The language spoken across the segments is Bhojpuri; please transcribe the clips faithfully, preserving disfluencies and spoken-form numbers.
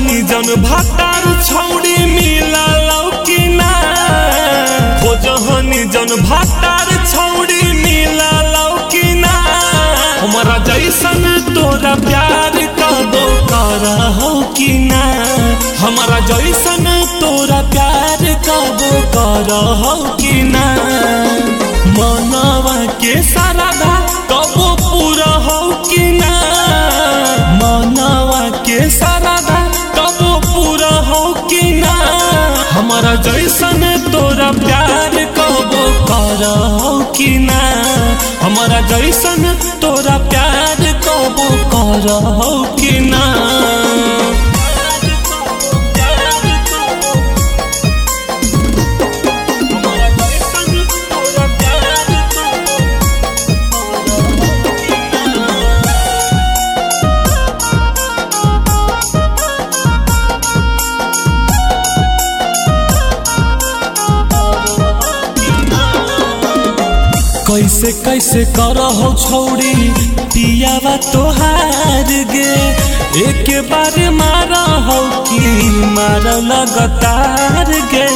खोजहनी जन भातार छौड़ी मिला लौकी ना खोजहनी जन भातार छौड़ी मिला लौकी ना हमारा जैसन तोरा प्यार कबो करहौ कि ना हमारा जैसन तोरा प्यार कबो करहौ कि ना मनवा के साराधा कबो पूरा हो कि ना मनवा के साराधा कबो पूरा हो कि ना हमारा जैसन तोरा प्यार कबो करहौ कि ना हमारा जैसन तोरा प्यार कबो करहौ कि ना कैसे कैसे करहौ छौड़ी पियावा तोहार गे एक बार मारहौ कि मार लगातार गे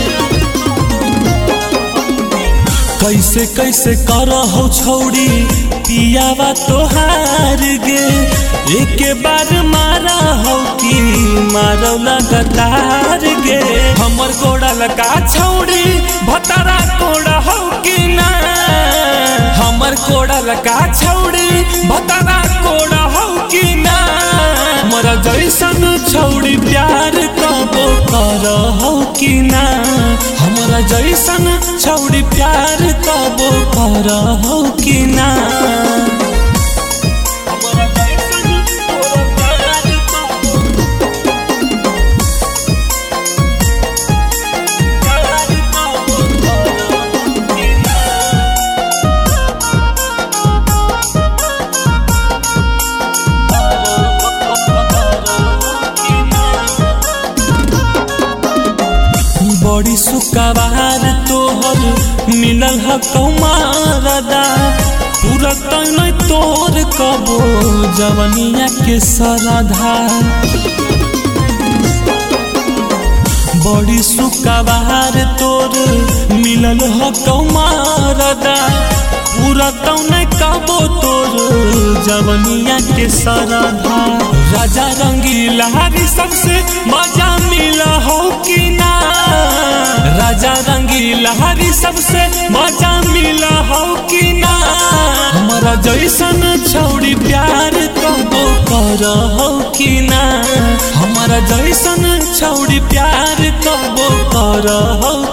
कैसे कैसे करहौ छौड़ी पियावा तोहार गे एक बार मारहौ कि मार लगातार गे हमर गोड़ा लगा छौड़ी भतारा कोड़ा हो कि ना हमर कोड़ा लगा छौड़ी भतारा कोड़ा हो कि ना हमारा जैसन छौड़ी प्यार कबो करहौ कि ना हमारा जैसन छौड़ी प्यार कबो करहौ कि ना बड़ी सुकवार तोहर मिलल ह कौमारदा पूरा तन तोर कबो जवनिया के सरधा बड़ी सुकवार तोर मिलल ह कौमारदा पूरा तन कबो तोर जवनिया के सरधा राजा रंगीला हरी सबसे मजा मिला हो कि ना राजा रंगीला हरी सबसे मजा मिला हो कि ना हमारा जैसन छौड़ी प्यार कबो करहौ कि ना हमारा जैसन छौड़ी प्यार कबो करहौ